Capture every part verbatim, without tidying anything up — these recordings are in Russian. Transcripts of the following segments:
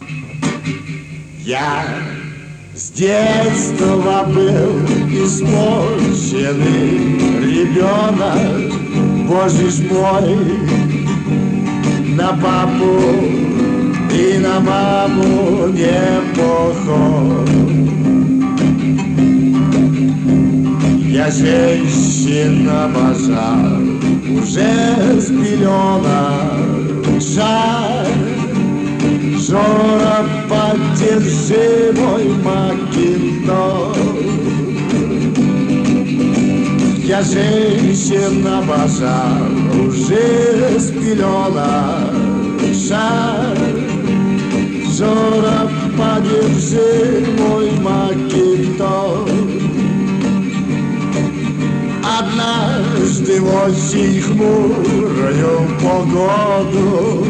Я с детства был испорченный ребенок, Боже ж мой, на папу и на маму не похож. Я женщин обожал уже с пеленок. Жаль, Жора, поддержи мой макинтош. Я женщин обожал уже с пеленок. Жаль, Жора, поддержи мой макинтош. Однажды в очень хмурую погоду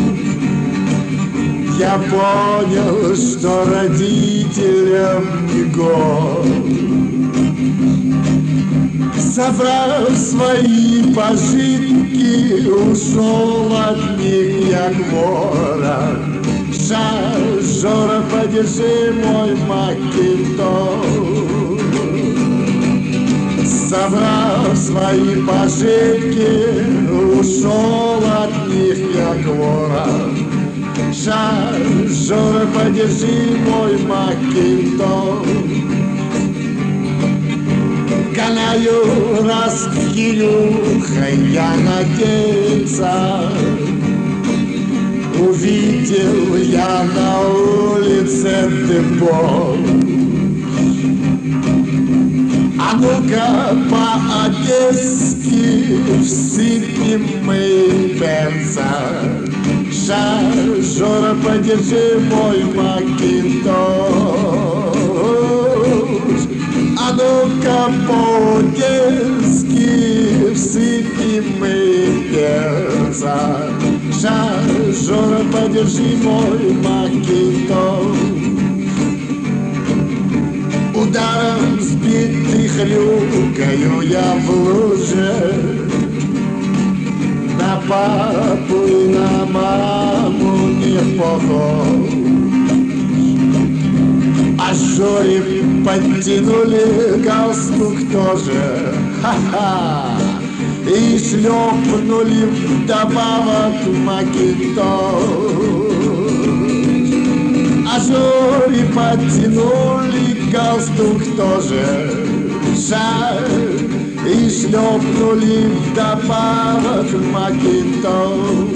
я понял, что родителям не год. Собрав свои пожитки, ушел от них як ворон. Жаль, Жора, подержи мой макинтош. Собрав свои пожитки, ушел от них як ворон. Жаль, Жора, подержи мой макинтош. Канаю раз Кирюхой я надеялся, увидел я на улице депо. А ну-ка по-одесски всыпем мы перца. Жаль, Жора, подержи мой макинтош. А ну-ка по-одесски всыпем мы перца. Жаль, Жора, подержи мой макинтош. Ударом сбитый хрюкаю я в луже, на папу и на маму не похож. А Жоре подтянули галстук тоже, ха-ха, и шлепнули вдобавок макинтош. А Жоре подтянули галстук тоже, жаль, и шлепнули вдобавок макинтош.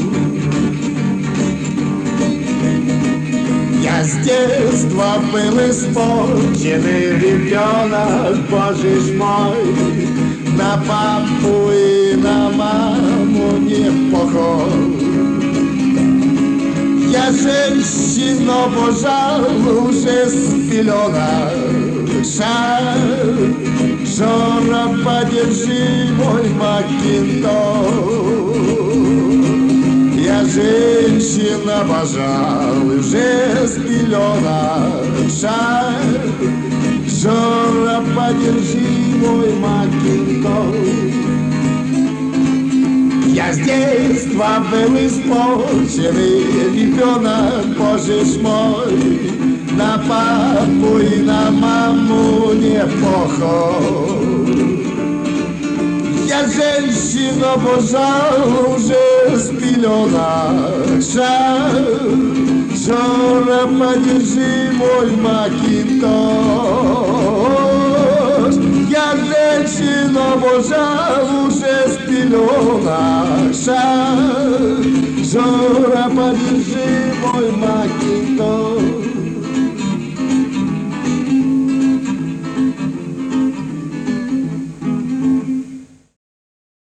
Я с детства был испорченный ребенок, Боже ж мой, на папу и на маму не похож. Я женщин обожал уже с пеленок. Жаль, Жора, подержи мой макинтош. Я женщин обожал уже с пеленок. Жаль, Жора, подержи мой макинтош. Я с детства был испорченный ребенок, Боже ж мой, на папу и на маму не похож. Я женщин обожал уже с пеленок. Жаль, Жора, подержи мой макинтош. Я женщин обожал уже с пеленок. Жаль, Жора, подержи мой макинтош.